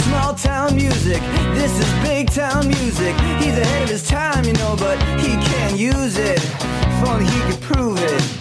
small town music. This is big town music. He's ahead of his time, you know, but he can't use it. If only he could prove it.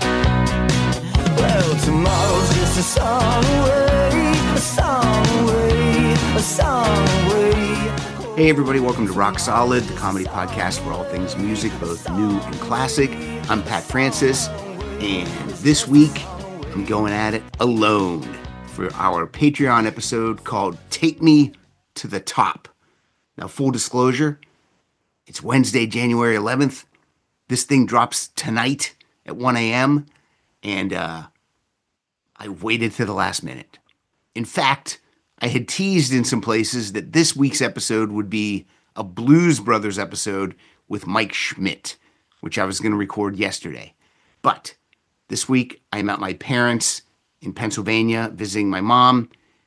Well, tomorrow's just a song away, a song away, a song away. Hey everybody, welcome to Rock Solid, the comedy podcast for all things music, both new and classic. I'm Pat Francis, and this week I'm going at it alone for our Patreon episode called Take Me to the Top. Now, full disclosure, it's Wednesday, January 11th. This thing drops tonight at 1 a.m., and I waited to the last minute. In fact, I had teased in some places that this week's episode would be a Blues Brothers episode with Mike Schmidt, which I was going to record yesterday. But this week, I'm at my parents' in Pennsylvania visiting my mom,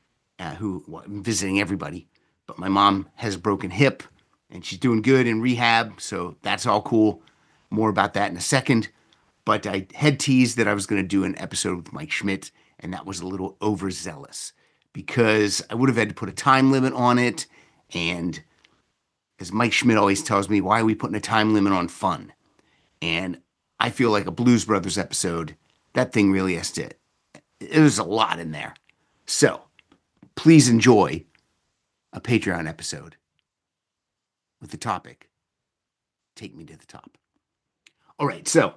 I'm visiting everybody, but my mom has a broken hip and she's doing good in rehab, so that's all cool. More about that in a second. But I had teased that I was going to do an episode with Mike Schmidt, and that was a little overzealous because I would have had to put a time limit on it. And as Mike Schmidt always tells me, why are we putting a time limit on fun? And I feel like a Blues Brothers episode, that thing really has to, there's a lot in there. So please enjoy a Patreon episode with the topic, Take Me to the Top. All right, so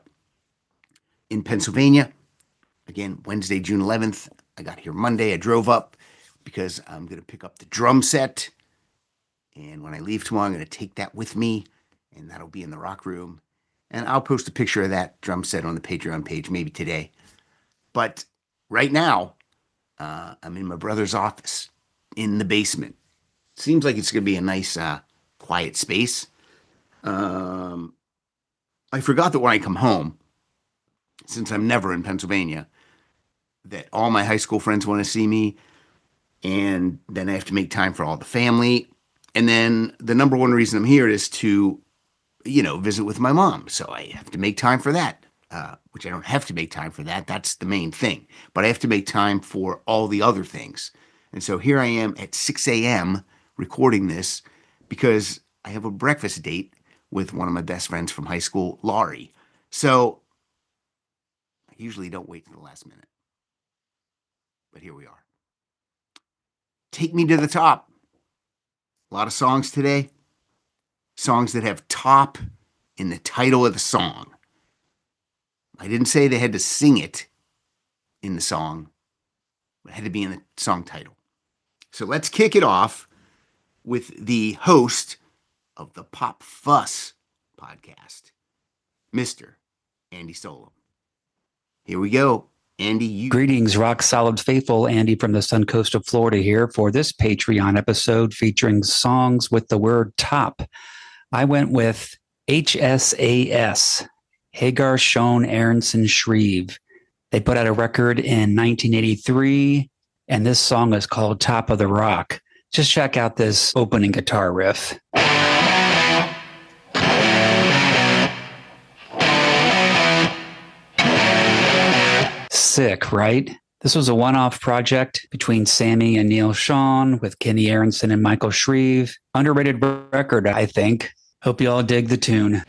in Pennsylvania, again, Wednesday, June 11th, I got here Monday. I drove up because I'm going to pick up the drum set. And when I leave tomorrow, I'm going to take that with me, and that'll be in the rock room. And I'll post a picture of that drum set on the Patreon page, maybe today. But right now, I'm in my brother's office in the basement. Seems like it's going to be a nice, quiet space. I forgot that when I come home, since I'm never in Pennsylvania, that all my high school friends want to see me, and then I have to make time for all the family. And then the number one reason I'm here is to, visit with my mom. So I have to make time for that, which I don't have to make time for that. That's the main thing. But I have to make time for all the other things. And so here I am at 6 a.m. recording this because I have a breakfast date with one of my best friends from high school, Laurie. So I usually don't wait to the last minute. But here we are. Take Me to the Top. A lot of songs today. Songs that have top in the title of the song. I didn't say they had to sing it in the song, but it had to be in the song title. So let's kick it off with the host of the Pop Fuss podcast, Mr. Andy Solom. Here we go. Andy, Greetings, Rock Solid faithful. Andy from the Sun Coast of Florida here for this Patreon episode featuring songs with the word top. I went with HSAS, Hagar, Schoen, Aronson, Shreve. They put out a record in 1983, and this song is called Top of the Rock. Just check out this opening guitar riff. Sick, right? This was a one-off project between Sammy and Neil Schon with Kenny Aronson and Michael Shreve. Underrated record, I think. Hope you all dig the tune.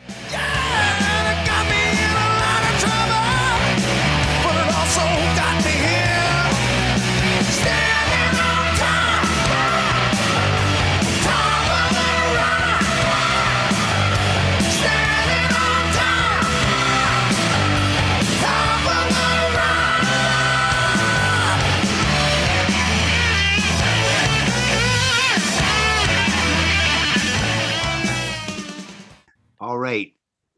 All right,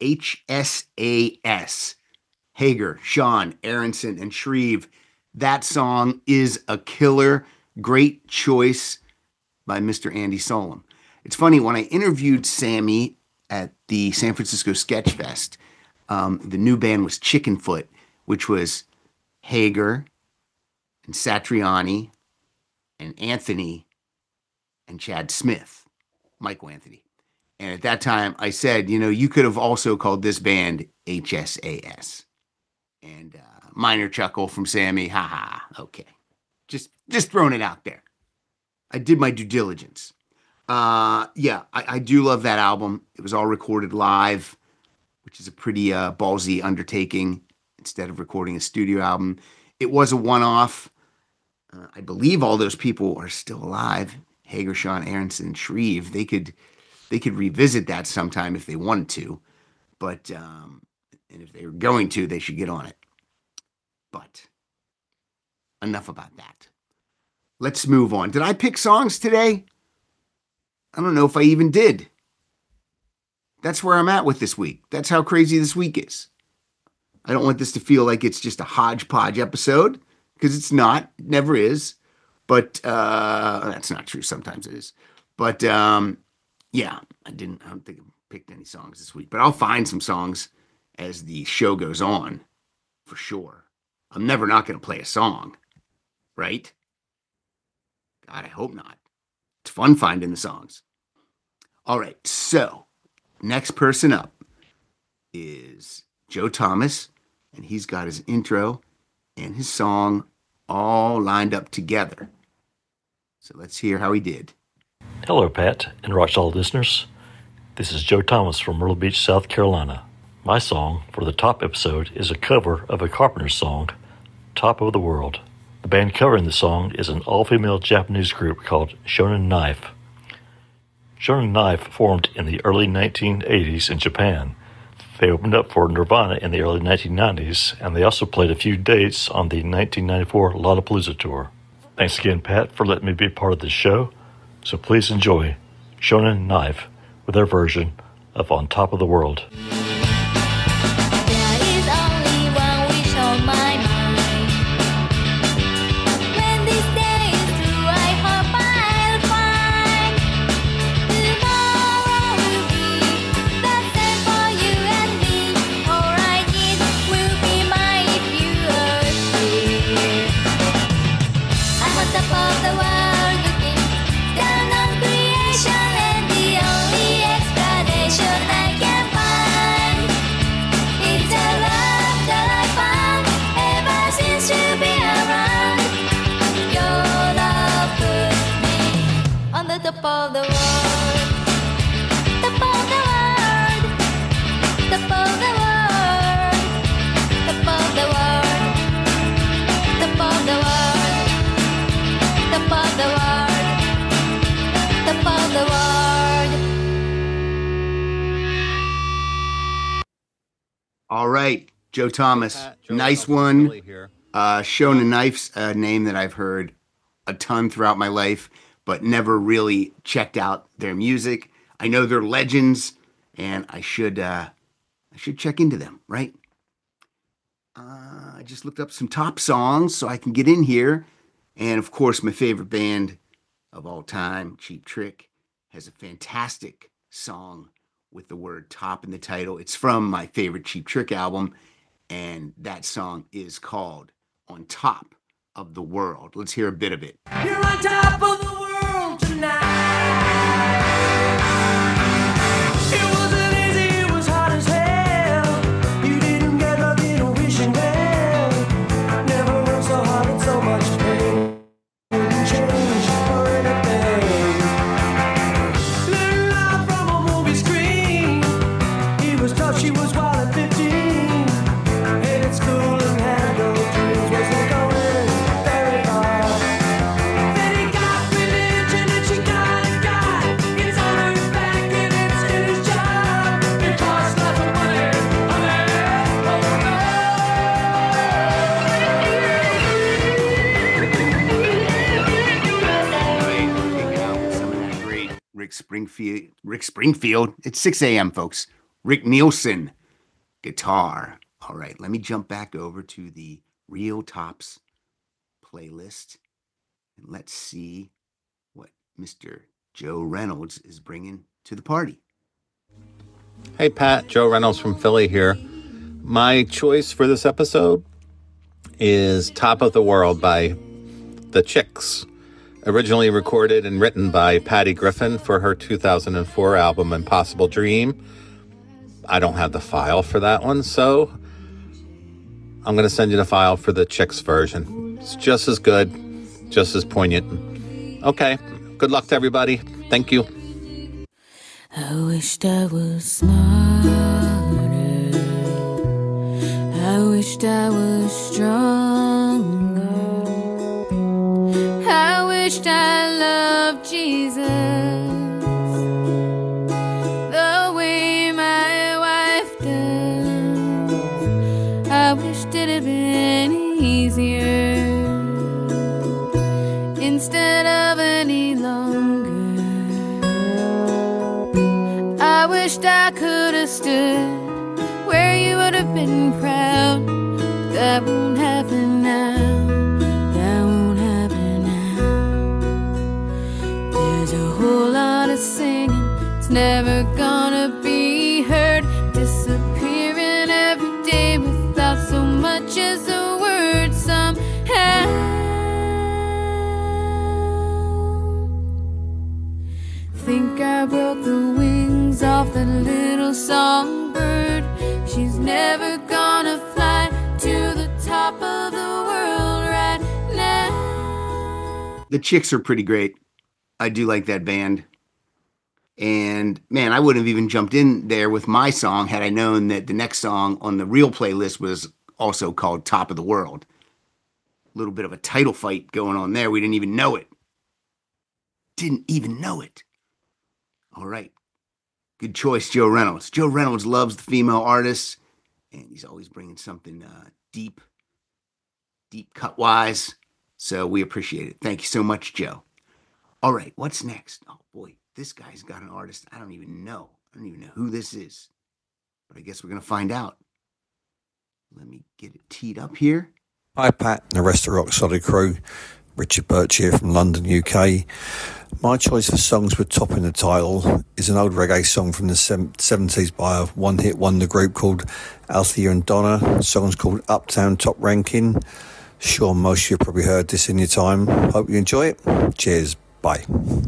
HSAS, Hagar, Schon, Aronson, and Shreve. That song is a killer. Great choice by Mr. Andy Solom. It's funny, when I interviewed Sammy at the San Francisco Sketch Fest, the new band was Chickenfoot, which was Hagar and Satriani and Anthony and Chad Smith, Michael Anthony. And at that time, I said, you could have also called this band HSAS. And minor chuckle from Sammy. Ha ha. Okay. Just throwing it out there. I did my due diligence. I do love that album. It was all recorded live, which is a pretty ballsy undertaking instead of recording a studio album. It was a one-off. I believe all those people are still alive. Hager, Sean, Aronson, Shreve. They could revisit that sometime if they wanted to. But and if they were going to, they should get on it. But enough about that. Let's move on. Did I pick songs today? I don't know if I even did. That's where I'm at with this week. That's how crazy this week is. I don't want this to feel like it's just a hodgepodge episode, because it's not. It never is. But that's not true. Sometimes it is. But I don't think I picked any songs this week. But I'll find some songs as the show goes on, for sure. I'm never not going to play a song, right? God, I hope not. It's fun finding the songs. All right, so next person up is Joe Thomas, and he's got his intro and his song all lined up together. So let's hear how he did. Hello, Pat and Rock Solid listeners. This is Joe Thomas from Myrtle Beach, South Carolina. My song for the Top episode is a cover of a Carpenters song, Top of the World. The band covering the song is an all-female Japanese group called Shonen Knife. Shonen Knife formed in the early 1980s in Japan. They opened up for Nirvana in the early 1990s, and they also played a few dates on the 1994 Lollapalooza tour. Thanks again, Pat, for letting me be part of this show. So please enjoy Shonen Knife with their version of On Top of the World. All right, Joe Thomas, nice one. Shonen Knife's a name that I've heard a ton throughout my life, but never really checked out their music. I know they're legends, and I should check into them, right? I just looked up some top songs so I can get in here. And of course, my favorite band of all time, Cheap Trick, has a fantastic song with the word top in the title. It's from my favorite Cheap Trick album, and that song is called On Top of the World. Let's hear a bit of it. You're on top of the world tonight. It wasn't easy, it was hard as hell. You didn't get lucky to wishing well. Never worked so hard and so much pain. Wouldn't change for anything. Learned life from a movie screen. He was tough, she was wild at 15. Hated school and had no dreams. Wasn't going very far. Then he got religion and she got a guy. It's on her back and it's in his job. It costs lots of money, Hanging out with some of that great Rick Springfield. It's 6 a.m., folks. Rick Nielsen, guitar. All right, let me jump back over to the Real Tops playlist, and let's see what Mr. Joe Reynolds is bringing to the party. Hey Pat, Joe Reynolds from Philly here. My choice for this episode is Top of the World by The Chicks, originally recorded and written by Patty Griffin for her 2004 album Impossible Dream. I don't have the file for that one, so I'm going to send you the file for the Chicks version. It's just as good, just as poignant. Okay, Good luck to everybody. Thank you. I wished I was smarter. I wished I was stronger. I wished I loved Jesus the way my wife does. I wished it had been easier instead of any longer. I wished I could have stood where you would have been proud. That won't happen now. That won't happen now. There's a whole lot of singing, it's never gonna be heard. Disappearing every day without so much as a word somehow. Think I broke the wings off the little songbird. She's never gonna fly to the top of the world right now. The Chicks are pretty great. I do like that band. And man, I wouldn't have even jumped in there with my song had I known that the next song on the real playlist was also called Top of the World. A little bit of a title fight going on there. We didn't even know it. Didn't even know it. All right. Good choice, Joe Reynolds. Joe Reynolds loves the female artists, and he's always bringing something deep cut-wise. So we appreciate it. Thank you so much, Joe. All right, what's next? Oh, boy, this guy's got an artist I don't even know. I don't even know who this is. But I guess we're going to find out. Let me get it teed up here. Hi, Pat and the rest of the Rock Solid crew. Richard Birch here from London, UK. My choice for songs with Top in the title is an old reggae song from the 70s by a one-hit wonder group called Althea and Donna. The song's called Uptown Top Ranking. Sure, most of you probably heard this in your time. Hope you enjoy it. Cheers. Bye.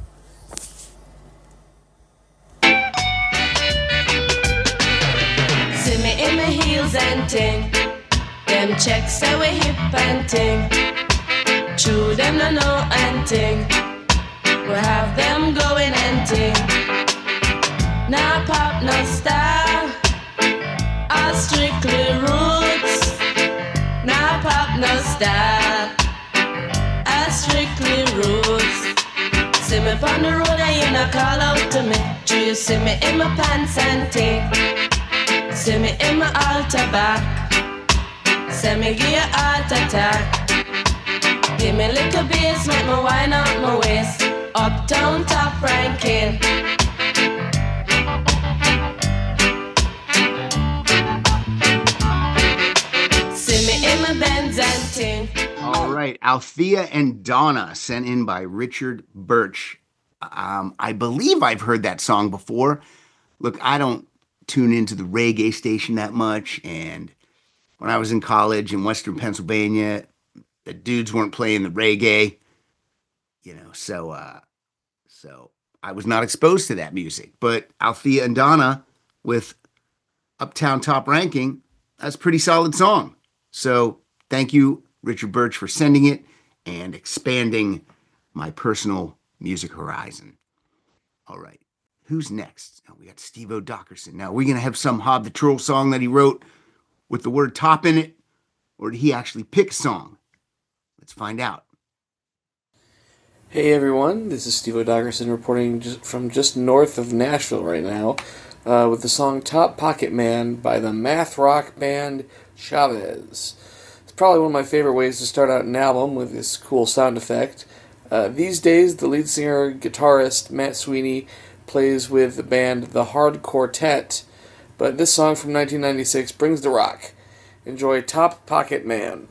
See me in my heels and ting. Them checks say we hip and ting. True, them no know and ting. We have them going and ting. Now pop, no style. All strictly roots. Now pop, no style. All strictly roots. See me on the road and you not call out to me. True, you see me in my pants and ting. See me in my altar back. See me give you heart attack. Give me a little bass, make me wind up my waist. Uptown Top Ranking. See me in my Benz and ting. All right, Althea and Donna, sent in by Richard Birch. I believe I've heard that song before. Look, I don't tune into the reggae station that much, and when I was in college in Western Pennsylvania, the dudes weren't playing the reggae, so I was not exposed to that music. But Althea and Donna with Uptown Top Ranking, that's a pretty solid song. So thank you, Richard Birch, for sending it and expanding my personal music horizon. All right, who's next? Now we got Steve O'Dockerson. Now, we're going to have some Hob the Troll song that he wrote with the word top in it, or did he actually pick a song? Let's find out. Hey everyone, this is Steve O'Dockerson reporting from just north of Nashville right now with the song Top Pocket Man by the math rock band Chavez. It's probably one of my favorite ways to start out an album with this cool sound effect. These days, the lead singer-guitarist Matt Sweeney plays with the band The Hard Quartet, but this song from 1996 brings the rock. Enjoy Top Pocket Man.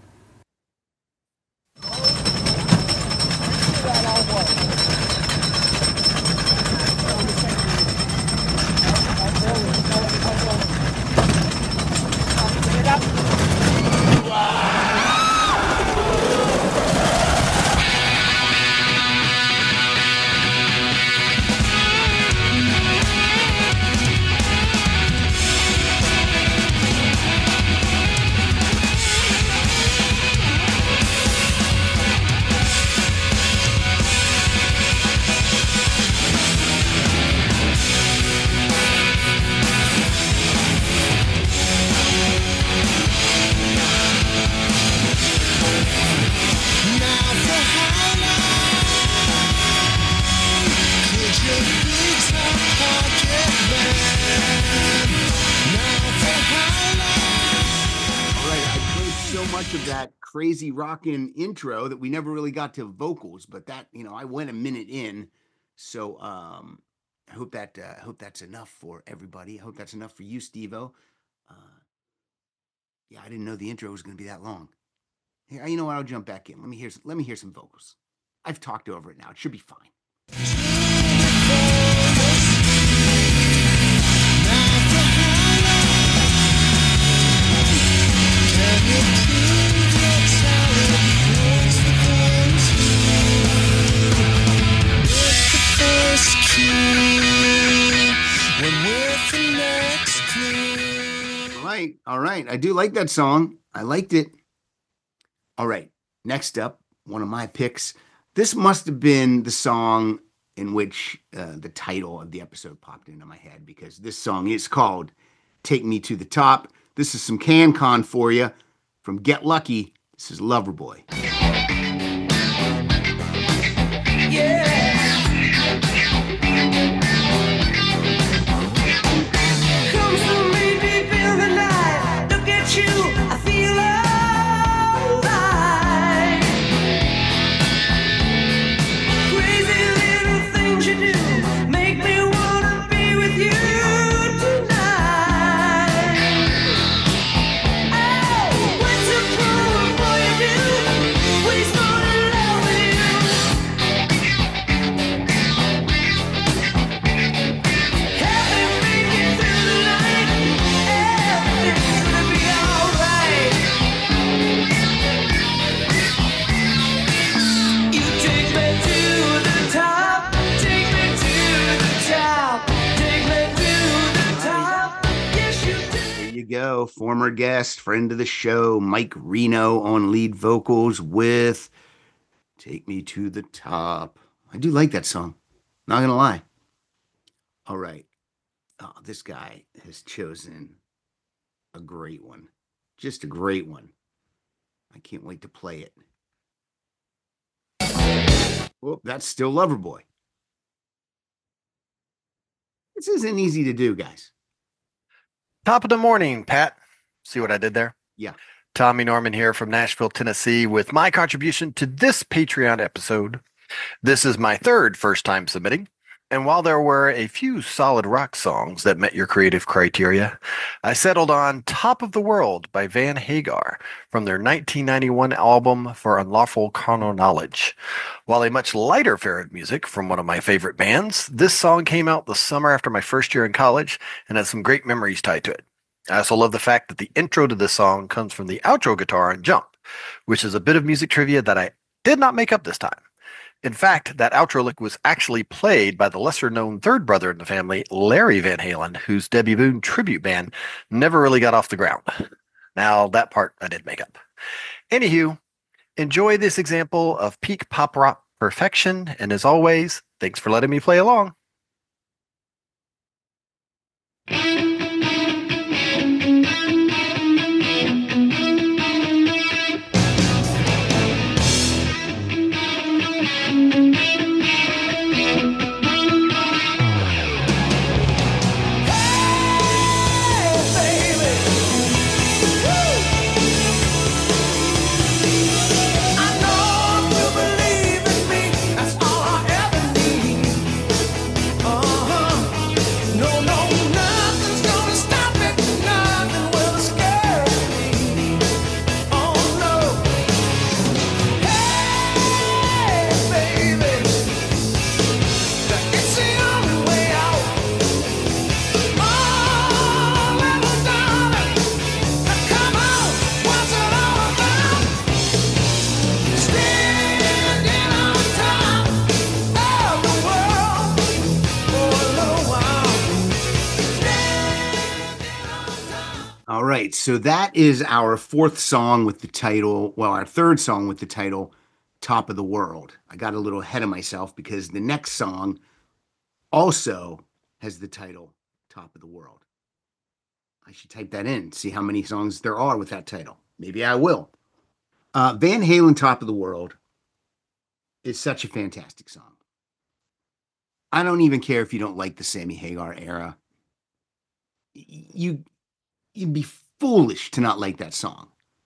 of that crazy rockin' intro that we never really got to vocals, but that, I went a minute in. So I hope that's enough for everybody. I hope that's enough for you, Steve-O. Yeah, I didn't know the intro was going to be that long. Here, you know what? I'll jump back in. Let me hear some vocals. I've talked over it now. It should be fine. All right. I do like that song. I liked it. All right. Next up, one of my picks. This must have been the song in which the title of the episode popped into my head, because this song is called Take Me to the Top. This is some CanCon for you from Get Lucky. This is Loverboy. Yeah. Go. Former guest, friend of the show, Mike Reno on lead vocals with Take Me to the Top. I do like that song. Not gonna lie. All right. Oh, this guy has chosen a great one. Just a great one. I can't wait to play it. Well, that's still Loverboy. This isn't easy to do, guys. Top of the morning, Pat. See what I did there? Yeah. Tommy Norman here from Nashville, Tennessee, with my contribution to this Patreon episode. This is my third first time submitting, and while there were a few solid rock songs that met your creative criteria, I settled on Top of the World by Van Hagar from their 1991 album For Unlawful Carnal Knowledge. While a much lighter fare of music from one of my favorite bands, this song came out the summer after my first year in college and has some great memories tied to it. I also love the fact that the intro to this song comes from the outro guitar on Jump, which is a bit of music trivia that I did not make up this time. In fact, that outro lick was actually played by the lesser-known third brother in the family, Larry Van Halen, whose Debbie Boone tribute band never really got off the ground. Now, that part I did make up. Anywho, enjoy this example of peak pop rock perfection, and as always, thanks for letting me play along. All right, so that is our fourth song with the title, well, our third song with the title, Top of the World. I got a little ahead of myself because the next song also has the title, Top of the World. I should type that in, see how many songs there are with that title. Maybe I will. Van Halen, Top of the World is such a fantastic song. I don't even care if you don't like the Sammy Hagar era. You'd be foolish to not like that song.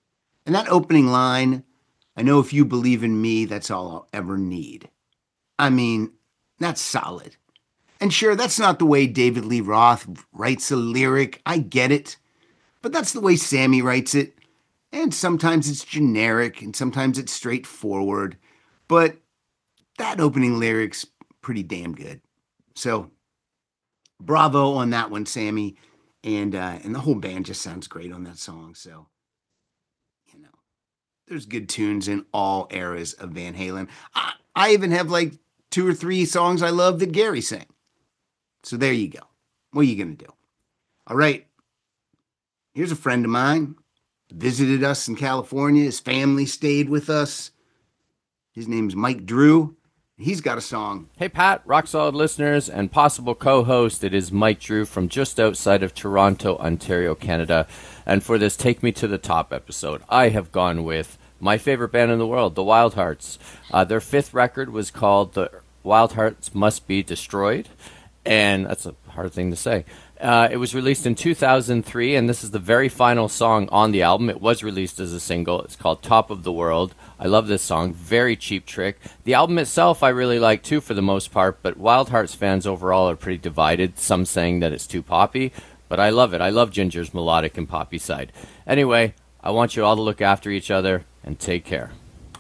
And that opening line, I know if you believe in me, that's all I'll ever need. I mean, that's solid. And sure, that's not the way David Lee Roth writes a lyric. I get it. But that's the way Sammy writes it. And sometimes it's generic and sometimes it's straightforward. But that opening lyric's pretty damn good. So bravo on that one, Sammy. And the whole band just sounds great on that song. So, you know, there's good tunes in all eras of Van Halen. I even have like 2 or 3 songs I love that Gary sang. So there you go. What are you going to do? All right. Here's a friend of mine. Visited us in California. His family stayed with us. His name's Mike Drew. He's got a song. Hey, Pat, Rock Solid listeners and possible co-host. It is Mike Drew from just outside of Toronto, Ontario, Canada. And for this Take Me to the Top episode, I have gone with my favorite band in the world, the Wild Hearts. Their 5th record was called The Wild Hearts Must Be Destroyed. And that's a hard thing to say. It was released in 2003, and this is the very final song on the album. It was released as a single. It's called Top of the World. I love this song. Very Cheap Trick. The album itself I really like, too, for the most part, but Wild Hearts fans overall are pretty divided, some saying that it's too poppy, but I love it. I love Ginger's melodic and poppy side. Anyway, I want you all to look after each other, and take care.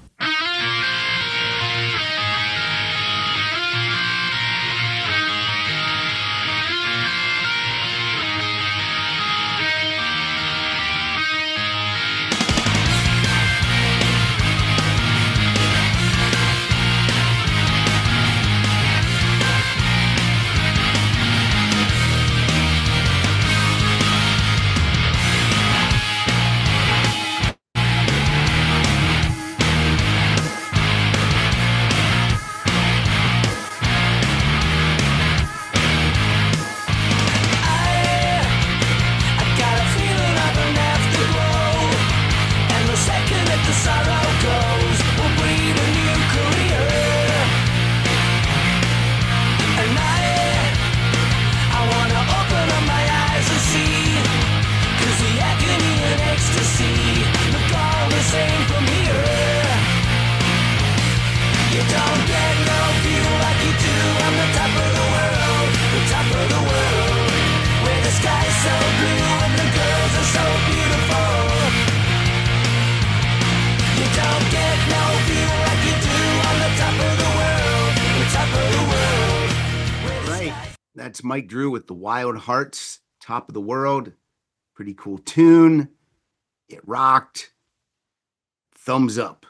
That's Mike Drew with the Wild Hearts, Top of the World. Pretty cool tune. It rocked. Thumbs up.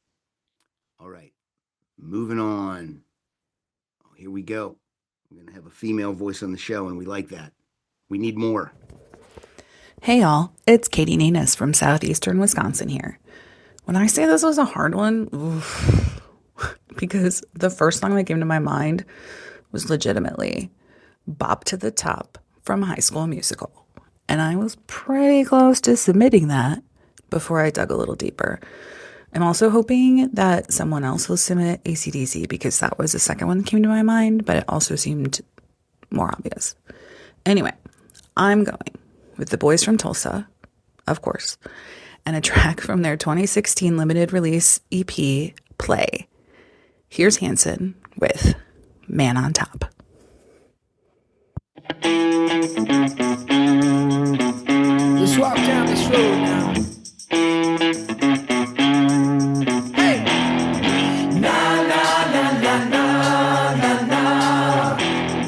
All right, moving on. Oh, here we go. We're going to have a female voice on the show, and we like that. We need more. Hey, y'all. It's Katie Nanis from southeastern Wisconsin here. When I say this was a hard one, because the first song that came to my mind was legitimately Bop to the Top from High School Musical. And I was pretty close to submitting that before I dug a little deeper. I'm also hoping that someone else will submit AC/DC because that was the second one that came to my mind, but it also seemed more obvious. Anyway, I'm going with the Boys from Tulsa, of course, and a track from their 2016 limited release EP, Play. Here's Hanson with Man on Top. Let's walk down this road now. Hey! Na na na na na na na.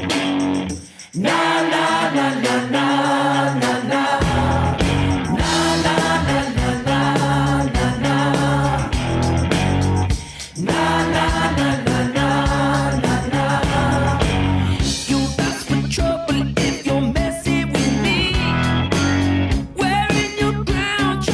Na na na na na na na. Na na na na na na na. Na na na na na na na. You ask for trouble if you're messy with me. Wearing your crown.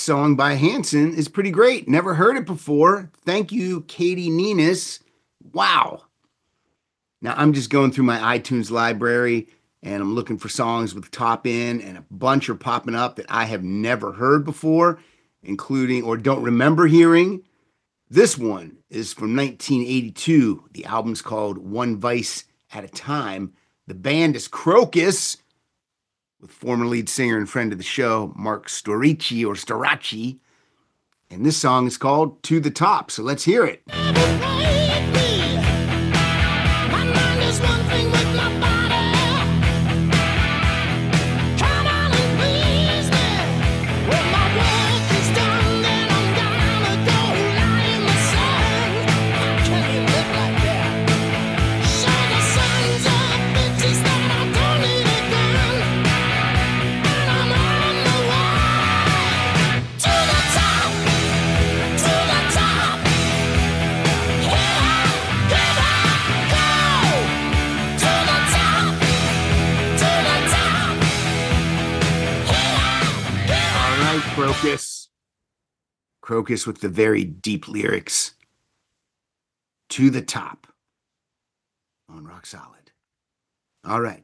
song by Hanson is pretty great. Never heard it before. Thank you, Katie Nenas. Wow. Now I'm just going through my iTunes library and I'm looking for songs with top in, and a bunch are popping up that I have never heard before, including or don't remember hearing. This one is from 1982. The album's called One Vice at a Time. The band is Crocus, with former lead singer and friend of the show, Mark Storace. And this song is called To the Top. So let's hear it. Crocus with the very deep lyrics. To the Top on Rock Solid. All right.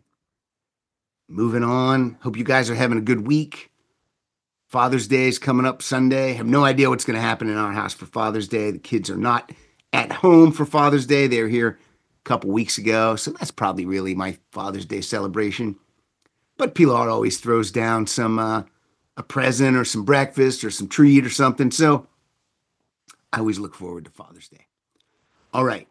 Moving on. Hope you guys are having a good week. Father's Day is coming up Sunday. Have no idea what's going to happen in our house for Father's Day. The kids are not at home for Father's Day. They were here a couple weeks ago. So that's probably really my Father's Day celebration. But Pilar always throws down some a present or some breakfast or some treat or something. So I always look forward to Father's Day. All right.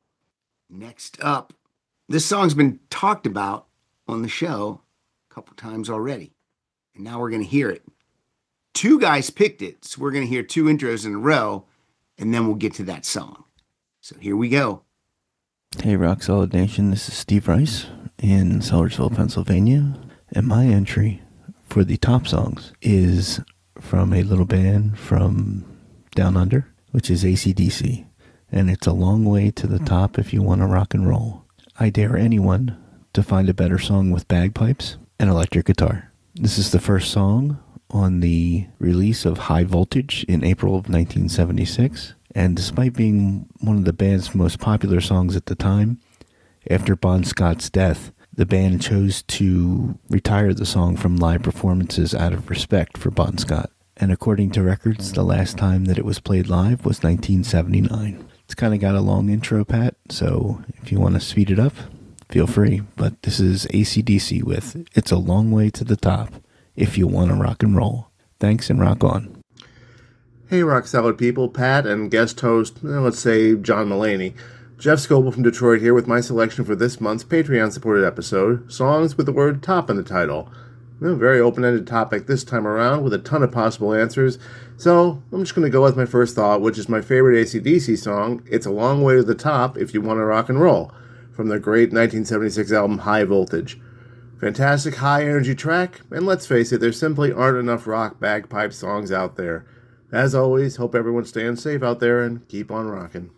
Next up, this song's been talked about on the show a couple times already. And now we're going to hear it. Two guys picked it. So we're going to hear two intros in a row, and then we'll get to that song. So here we go. Hey, Rock Solid Nation. This is Steve Rice in Sellersville, Pennsylvania. And my entry for the top songs is from a little band from Down Under, which is AC/DC, and it's A Long Way to the Top if you want to rock and roll. I dare anyone to find a better song with bagpipes and electric guitar. This is the first song on the release of High Voltage in April of 1976, and despite being one of the band's most popular songs at the time, after Bon Scott's death, the band chose to retire the song from live performances out of respect for Bon Scott. And according to records, the last time that it was played live was 1979. It's kind of got a long intro, Pat, so if you want to speed it up, feel free. But this is AC/DC with It's a Long Way to the Top if you want to rock and roll. Thanks and rock on. Hey, Rock Solid people, Pat and guest host, let's say John Mulaney. Jeff Scoble from Detroit here with my selection for this month's Patreon-supported episode, songs with the word top in the title. A very open-ended topic this time around with a ton of possible answers, so I'm just going to go with my first thought, which is my favorite AC/DC song, It's a Long Way to the Top if you want to rock and roll, from the great 1976 album High Voltage. Fantastic high-energy track, and let's face it, there simply aren't enough rock bagpipe songs out there. As always, hope everyone's staying safe out there and keep on rocking.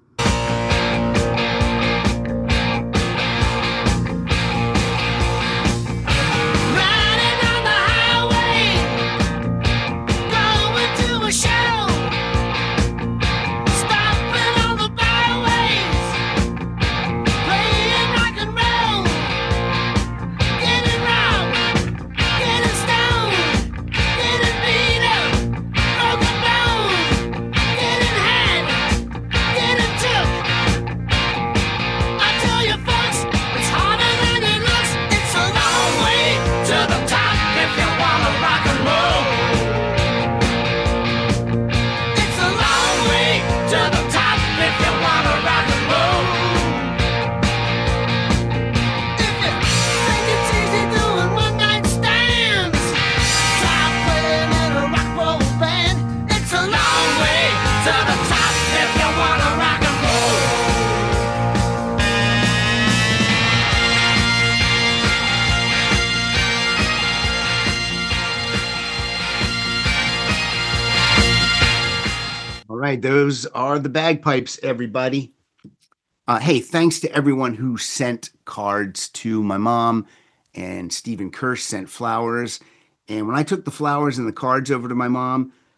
right, those are the bagpipes, everybody. Hey, thanks to everyone who sent cards to my mom, and Stephen Kirsch sent flowers. And when I took the flowers and the cards over to my mom,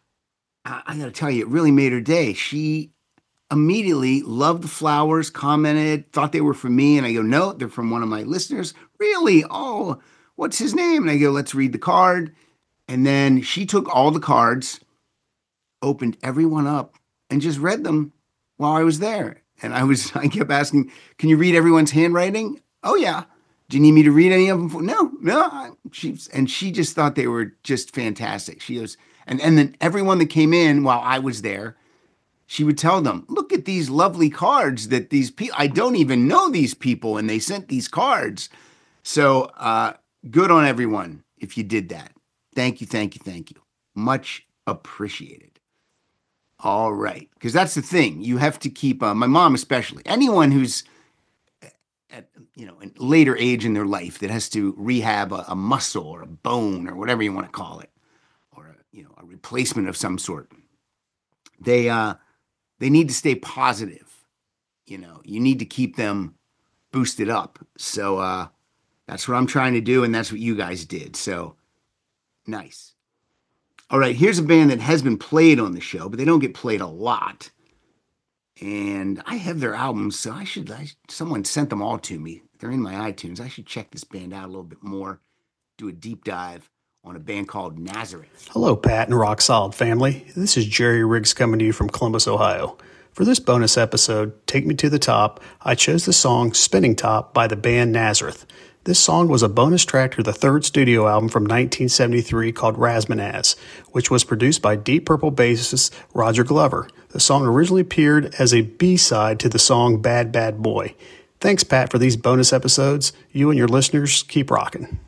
I got to tell you, it really made her day. She immediately loved the flowers, commented, thought they were for me. And I go, no, they're from one of my listeners. Really? Oh, what's his name? And I go, let's read the card. And then she took all the cards, opened every one up, and just read them while I was there. And I kept asking, can you read everyone's handwriting? Oh, yeah. Do you need me to read any of them? No. She just thought they were just fantastic. She goes, and then everyone that came in while I was there, she would tell them, look at these lovely cards that these people, I don't even know these people, and they sent these cards. So good on everyone if you did that. Thank you. Much appreciated. All right. Because that's the thing. You have to keep, my mom especially, anyone who's at in later age in their life that has to rehab a muscle or a bone or whatever you want to call it, or a replacement of some sort. They need to stay positive. You need to keep them boosted up. So that's what I'm trying to do, and that's what you guys did. So nice. All right, here's a band that has been played on the show, but they don't get played a lot. And I have their albums, so someone sent them all to me. They're in my iTunes. I should check this band out a little bit more, do a deep dive on a band called Nazareth. Hello, Pat and Rock Solid family. This is Jerry Riggs coming to you from Columbus, Ohio. For this bonus episode, Take Me to the Top, I chose the song Spinning Top by the band Nazareth. This song was a bonus track to the third studio album from 1973 called Razmanaz, which was produced by Deep Purple bassist Roger Glover. The song originally appeared as a B-side to the song Bad Bad Boy. Thanks, Pat, for these bonus episodes. You and your listeners keep rocking.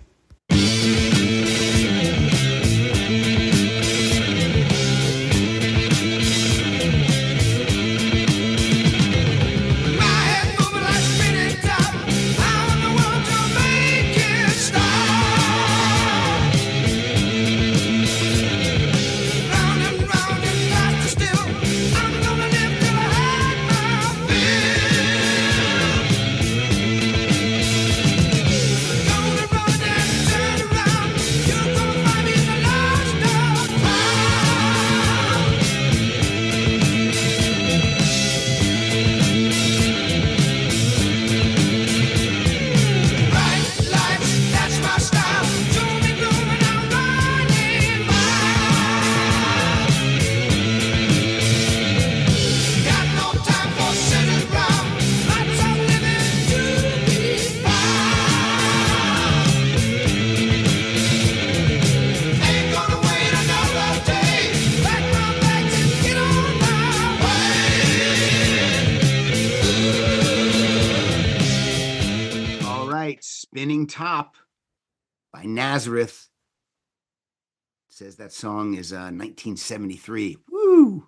Spinning Top by Nazareth. It says that song is 1973. Woo!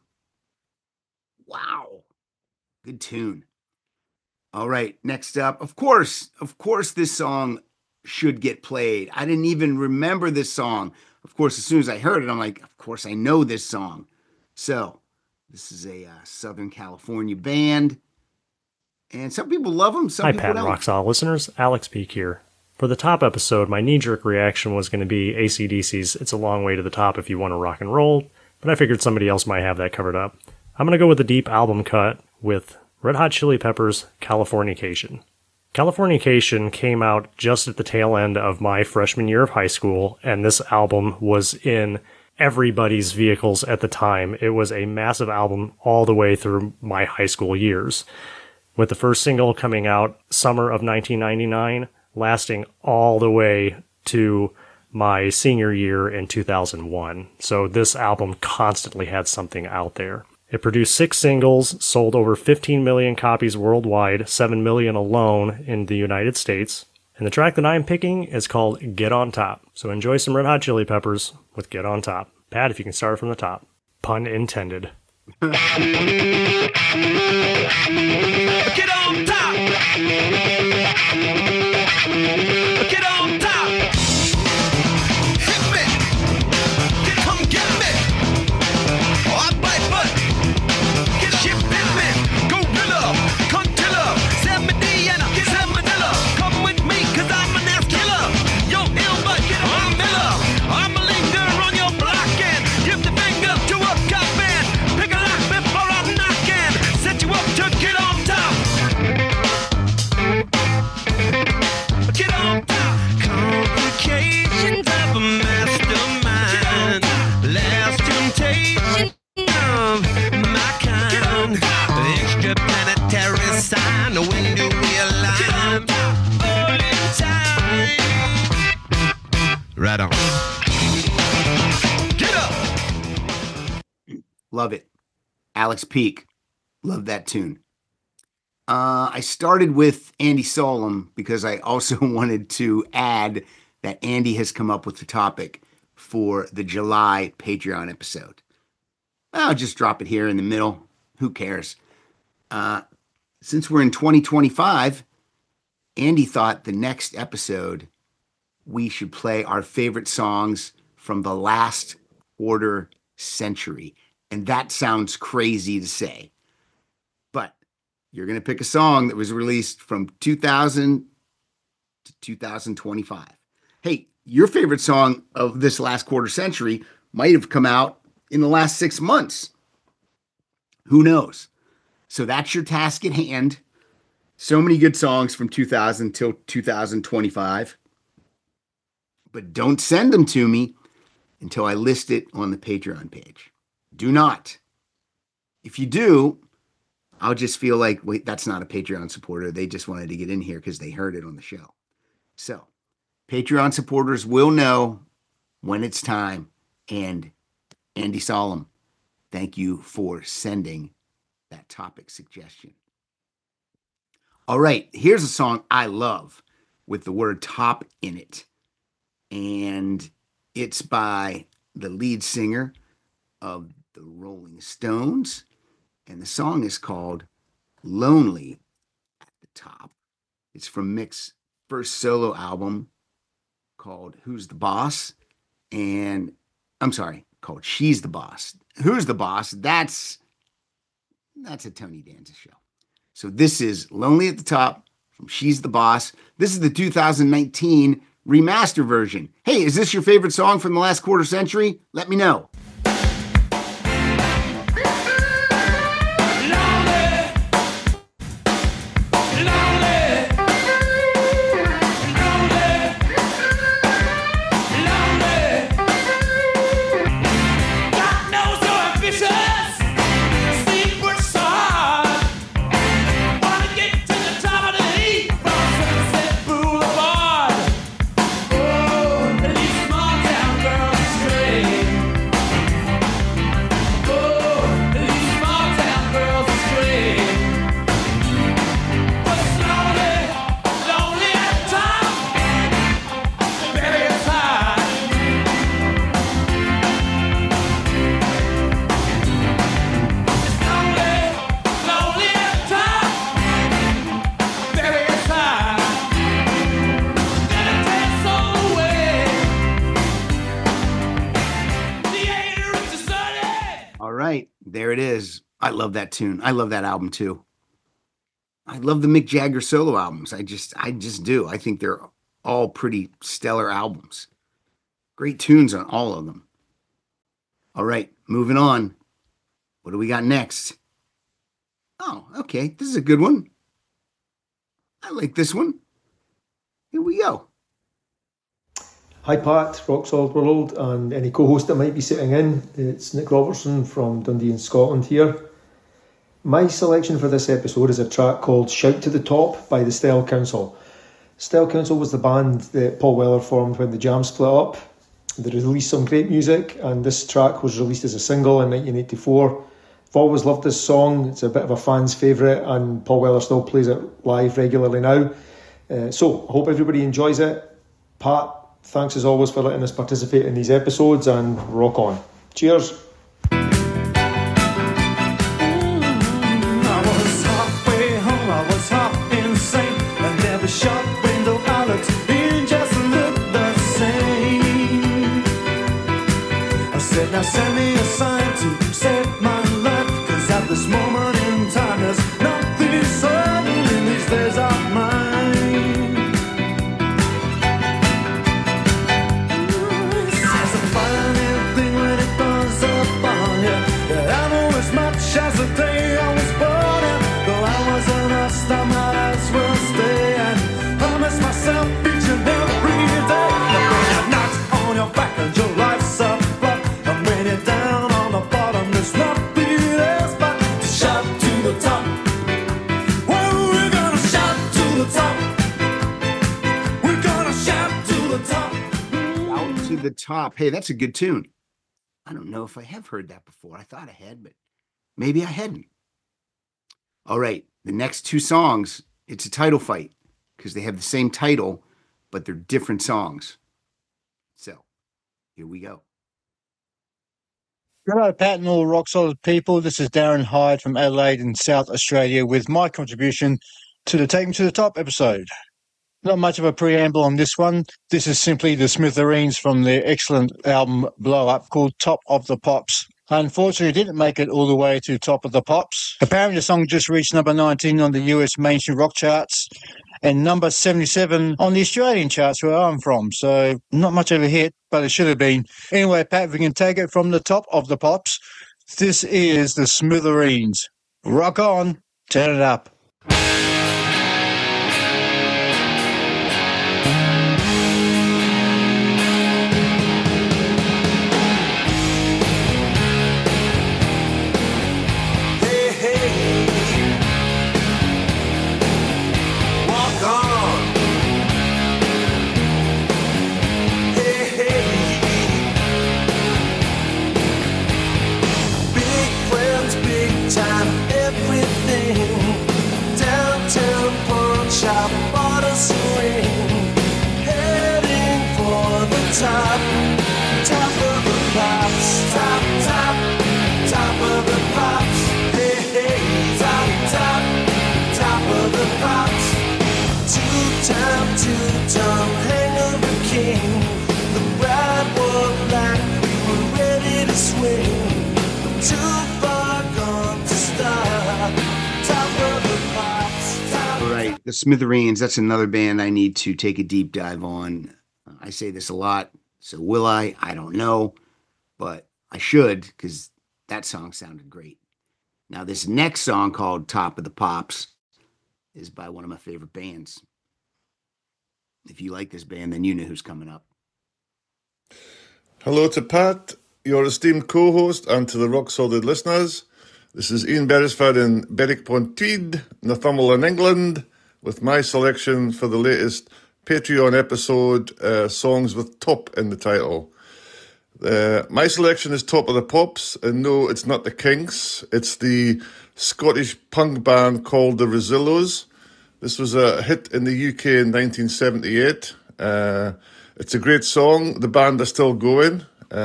Wow. Good tune. All right, next up. Of course, this song should get played. I didn't even remember this song. Of course, as soon as I heard it, I'm like, of course I know this song. So, this is a Southern California band. And some people love them, some people don't. Hi, Pat and Rock Solid listeners. Alex Peak here. For the top episode, my knee-jerk reaction was going to be AC/DC's It's a Long Way to the Top If You Want to Rock and Roll, but I figured somebody else might have that covered up. I'm going to go with the deep album cut with Red Hot Chili Peppers' Californication. Californication came out just at the tail end of my freshman year of high school, and this album was in everybody's vehicles at the time. It was a massive album all the way through my high school years, with the first single coming out summer of 1999, lasting all the way to my senior year in 2001. So this album constantly had something out there. It produced 6 singles, sold over 15 million copies worldwide, 7 million alone in the United States. And the track that I'm picking is called Get On Top. So enjoy some Red Hot Chili Peppers with Get On Top. Pat, if you can start from the top. Pun intended. Get on top! Get on top! Hit me! Come get me! Oh, I bite butt! Get shit in me! Gorilla! Contilla! San Medina! San Manila! Come with me, cause I'm an ass killer! Yo, ill butt! I'm Miller! I'm a linger on your block and give the finger to a cop man! Love it. Alex Peak. Love that tune. I started with Andy Solom because I also wanted to add that Andy has come up with the topic for the July Patreon episode. I'll just drop it here in the middle. Who cares? Since we're in 2025, Andy thought the next episode we should play our favorite songs from the last quarter century. And that sounds crazy to say. But you're going to pick a song that was released from 2000 to 2025. Hey, your favorite song of this last quarter century might have come out in the last 6 months. Who knows? So that's your task at hand. So many good songs from 2000 till 2025. But don't send them to me until I list it on the Patreon page. Do not. If you do, I'll just feel like, wait, that's not a Patreon supporter. They just wanted to get in here because they heard it on the show. So Patreon supporters will know when it's time. And Andy Solom, thank you for sending that topic suggestion. All right, here's a song I love with the word top in it. And it's by the lead singer of the Rolling Stones. And the song is called Lonely at the Top. It's from Mick's first solo album called Who's the Boss? And I'm sorry, called She's the Boss. Who's the Boss? That's a Tony Danza show. So this is Lonely at the Top from She's the Boss. This is the 2019 remaster version. Hey, is this your favorite song from the last quarter century? Let me know. There it is. I love that tune. I love that album too. I love the Mick Jagger solo albums. I just do. I think they're all pretty stellar albums. Great tunes on all of them. All right, moving on. What do we got next? Oh, okay. This is a good one. I like this one. Here we go. Hi Pat, Rock Solid World, and any co-host that might be sitting in. It's Nick Robertson from Dundee in Scotland here. My selection for this episode is a track called Shout to the Top by the Style Council. Style Council was the band that Paul Weller formed when the Jam split up. They released some great music, and this track was released as a single in 1984. I've always loved this song. It's a bit of a fan's favourite, and Paul Weller still plays it live regularly now. So I hope everybody enjoys it. Pat, thanks as always for letting us participate in these episodes, and rock on. Cheers. I was halfway home, I was half insane, and every shop window I looked in just looked the same. I said, now send me a sign to save my life, cause at this moment in time there's nothing certain in these days of mine. As the day I was born, and though I wasn't asked, I might as well stay and promise myself each and every day that when you're not on your back and your life's a flop, and when you're down on the bottom, there's nothing else but to shout to the top. Well, we're gonna shout to the top. We're gonna shout to the top. Shout to the Top. Hey, that's a good tune. I don't know if I have heard that before. I thought I had, but maybe I hadn't. All right, the next two songs, it's a title fight because they have the same title, but they're different songs. So, here we go. Hello, Pat and all rock solid people. This is Darren Hyde from Adelaide in South Australia with my contribution to the Take Me to the Top episode. Not much of a preamble on this one. This is simply the Smithereens from their excellent album Blow Up called Top of the Pops. Unfortunately, it didn't make it all the way to Top of the Pops. Apparently, the song just reached number 19 on the US mainstream rock charts and number 77 on the Australian charts where I'm from. So not much of a hit, but it should have been. Anyway, Pat, if we can take it from the Top of the Pops, this is the Smithereens. Rock on, turn it up. The Smithereens, that's another band I need to take a deep dive on. I say this a lot, so will I? I don't know, but I should because that song sounded great. Now, this next song called Top of the Pops is by one of my favorite bands. If you like this band, then you know who's coming up. Hello to Pat, your esteemed co-host, and to the Rock Solid listeners. This is Ian Beresford in Berwick-upon-Tweed, Northumberland, England, with my selection for the latest Patreon episode, songs with top in the title. My selection is Top of the Pops, and no, it's not the Kinks. It's the Scottish punk band called the Rosillos. This was a hit in the UK in 1978. It's a great song. The band are still going.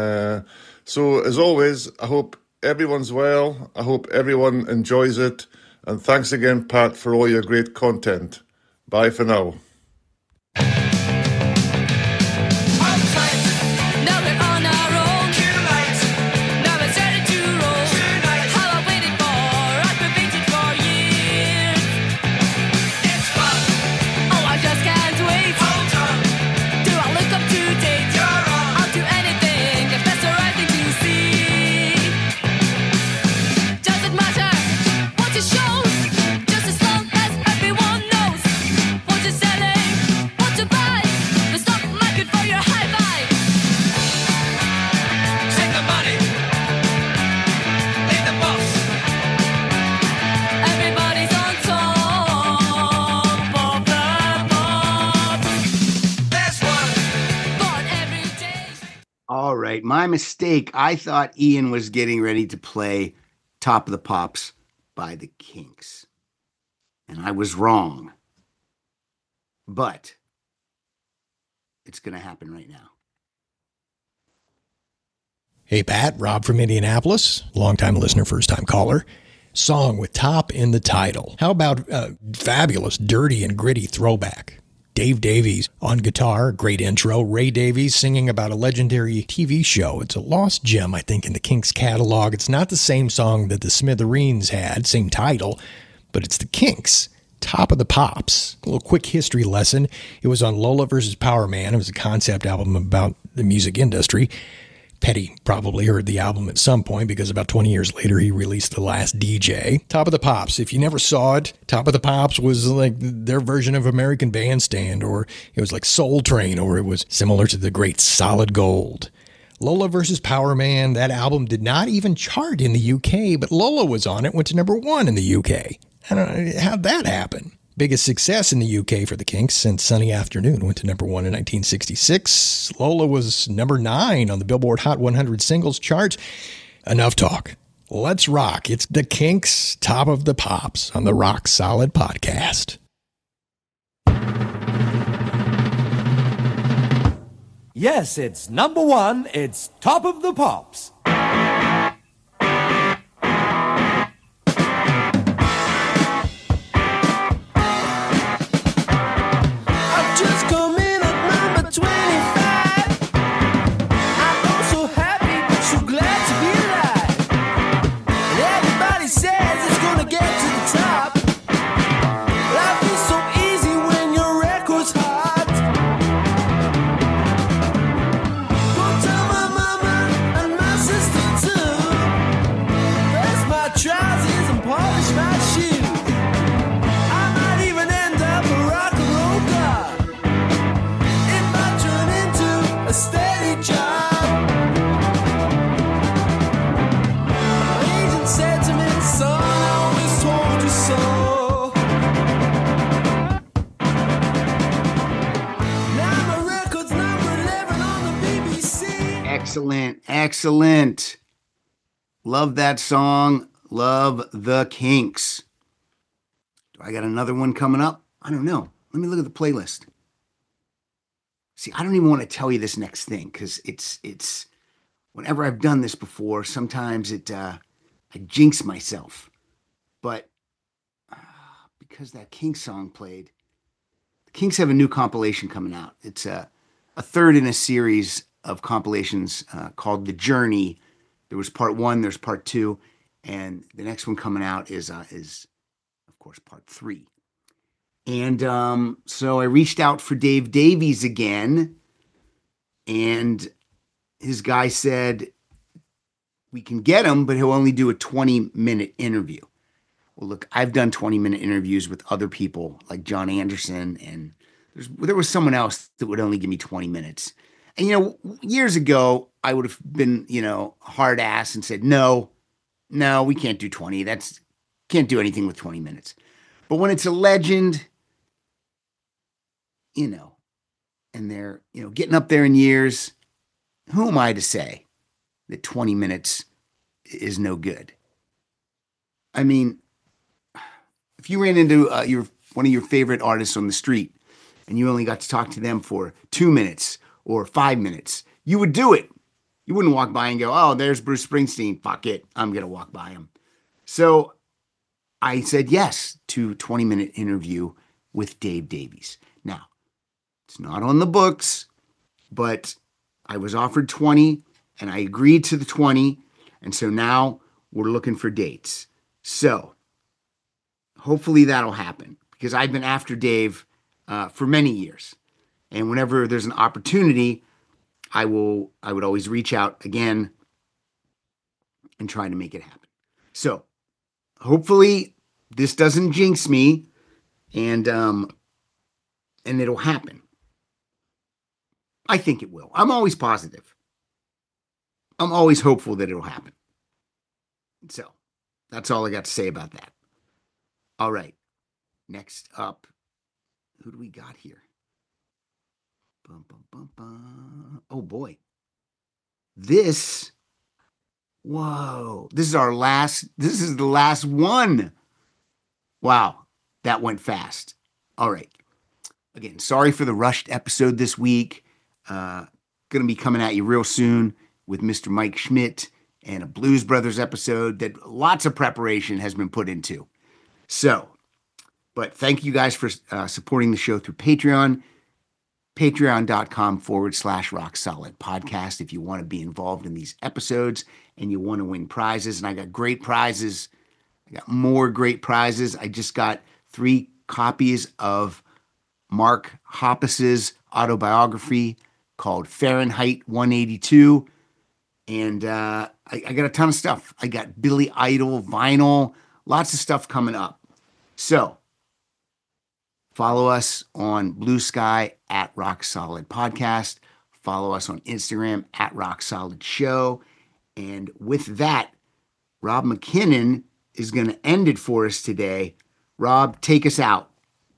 So, as always, I hope everyone's well. I hope everyone enjoys it. And thanks again, Pat, for all your great content. Bye for now. My mistake. I thought Ian was getting ready to play Top of the Pops by the Kinks. And I was wrong. But it's going to happen right now. Hey, Pat, Rob from Indianapolis, longtime listener, first-time caller. Song with Top in the title. How about a fabulous, dirty and gritty throwback? Dave Davies on guitar, great intro. Ray Davies singing about a legendary TV show. It's a lost gem, I think, in the Kinks catalog. It's not the same song that the Smithereens had, same title, but it's the Kinks. Top of the Pops. A little quick history lesson. It was on Lola vs. Power Man. It was a concept album about the music industry. Petty probably heard the album at some point because about 20 years later he released The Last DJ. Top of the Pops. If you never saw it, Top of the Pops was like their version of American Bandstand, or it was like Soul Train, or it was similar to the great Solid Gold. Lola vs. Power Man, that album did not even chart in the UK, but Lola was on it, went to number 1 in the UK. I don't know, how'd that happen? Biggest success in the UK for the Kinks since Sunny Afternoon went to number 1 in 1966. Lola was number 9 on the Billboard Hot 100 singles chart. Enough talk. Let's rock. It's the Kinks, Top of the Pops on the Rock Solid Podcast. Yes, it's number 1. It's Top of the Pops. I've just come in at number 25. I'm oh so happy, so glad to be alive. And everybody says it's gonna get to the top. Life is so easy when your record's hot. Go tell my mama and my sister too. Press my trousers and polish my shoes. I might even end up a rock and roll god. It might turn into a steady job. My agent said to me, son, I always told you so. Now my record's number 11 on the BBC. Excellent. Excellent. Love that song. Love the Kinks. Do I got another one coming up? I don't know. Let me look at the playlist. See, I don't even want to tell you this next thing because it's whenever I've done this before, sometimes I jinx myself. But because that Kinks song played, the Kinks have a new compilation coming out. It's a third in a series of compilations called The Journey. There was part 1, there's part 2, and the next one coming out is of course part 3. And so I reached out for Dave Davies again, and his guy said we can get him, but he'll only do a 20-minute interview. Well, look, I've done 20-minute interviews with other people like John Anderson, and there was someone else that would only give me 20 minutes. And, years ago, I would have been, hard ass and said, no, we can't do 20. Can't do anything with 20 minutes. But when it's a legend, and they're, getting up there in years, who am I to say that 20 minutes is no good? I mean, if you ran into one of your favorite artists on the street and you only got to talk to them for 2 minutes or 5 minutes, you would do it. You wouldn't walk by and go, oh, there's Bruce Springsteen. Fuck it. I'm going to walk by him. So I said yes to a 20-minute interview with Dave Davies. Now, it's not on the books, but I was offered 20 and I agreed to the 20. And so now we're looking for dates. So hopefully that'll happen because I've been after Dave for many years. And whenever there's an opportunity, I would always reach out again and try to make it happen. So hopefully this doesn't jinx me and it'll happen. I think it will. I'm always positive. I'm always hopeful that it'll happen. So that's all I got to say about that. All right. Next up, who do we got here? Oh boy. This is the last one. Wow, that went fast. All right. Again, sorry for the rushed episode this week. Going to be coming at you real soon with Mr. Mike Schmidt and a Blues Brothers episode that lots of preparation has been put into. So, but thank you guys for supporting the show through Patreon. Patreon.com/Rock Solid Podcast if you want to be involved in these episodes and you want to win prizes. And I got great prizes. I got more great prizes. I just got 3 copies of Mark Hoppus's autobiography called Fahrenheit 182. And I got a ton of stuff. I got Billy Idol vinyl, lots of stuff coming up. So follow us on Blue Sky at Rock Solid Podcast. Follow us on Instagram at Rock Solid Show. And with that, Rob McKinnon is going to end it for us today. Rob, take us out.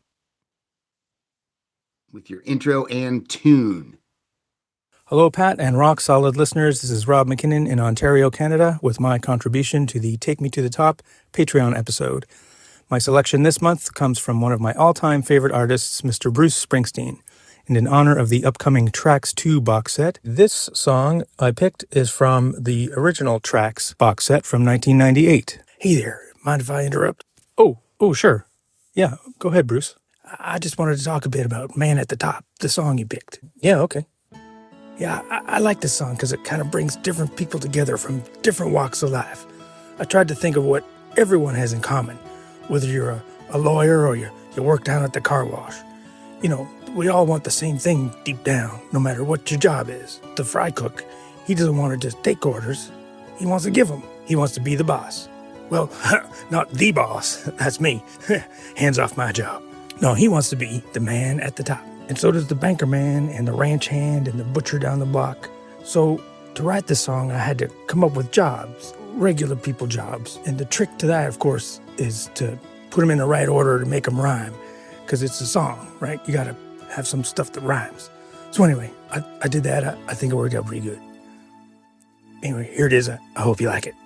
with your intro and tune. Hello, Pat and Rock Solid listeners. This is Rob McKinnon in Ontario, Canada, with my contribution to the Take Me to the Top Patreon episode. My selection this month comes from one of my all-time favorite artists, Mr. Bruce Springsteen. And in honor of the upcoming Tracks 2 box set, this song I picked is from the original Tracks box set from 1998. Hey there, mind if I interrupt? Oh, sure. Yeah, go ahead, Bruce. I just wanted to talk a bit about Man at the Top, the song you picked. Yeah, okay. Yeah, I like this song because it kind of brings different people together from different walks of life. I tried to think of what everyone has in common, whether you're a lawyer or you work down at the car wash. You know, we all want the same thing deep down, no matter what your job is. The fry cook, he doesn't want to just take orders. He wants to give them. He wants to be the boss. Well, not the boss. That's me. Hands off my job. No, he wants to be the man at the top. And so does the banker man and the ranch hand and the butcher down the block. So to write this song, I had to come up with jobs, regular people jobs. And the trick to that, of course, is to put them in the right order to make them rhyme. Because it's a song, right? You got to have some stuff that rhymes. So anyway, I did that. I think it worked out pretty good. Anyway, here it is. I hope you like it.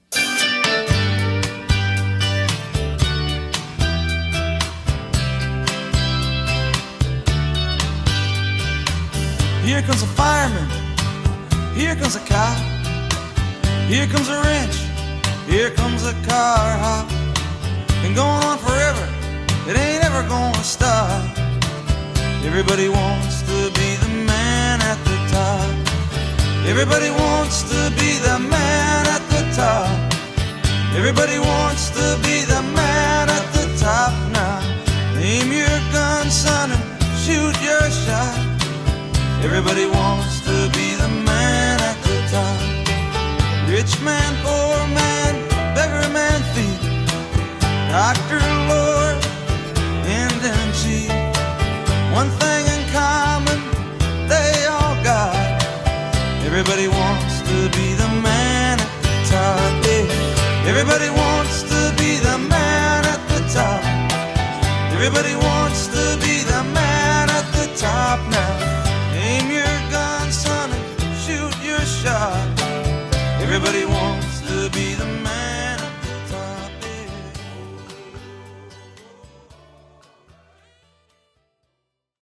Here comes a fireman, here comes a cop, here comes a wrench, here comes a car hop. Been going on forever, it ain't ever gonna stop. Everybody wants to be the man at the top. Everybody wants to be the man at the top. Everybody wants to be the man at the top now. Aim your gun, son, and shoot your shot. Everybody wants to be the man at the top. Rich man, poor man, beggar man, thief, doctor, lord, and then chief. One thing in common, they all got. Everybody wants to be the man at the top. Yeah. Everybody wants to be the man at the top. Everybody wants to be the man at the top now.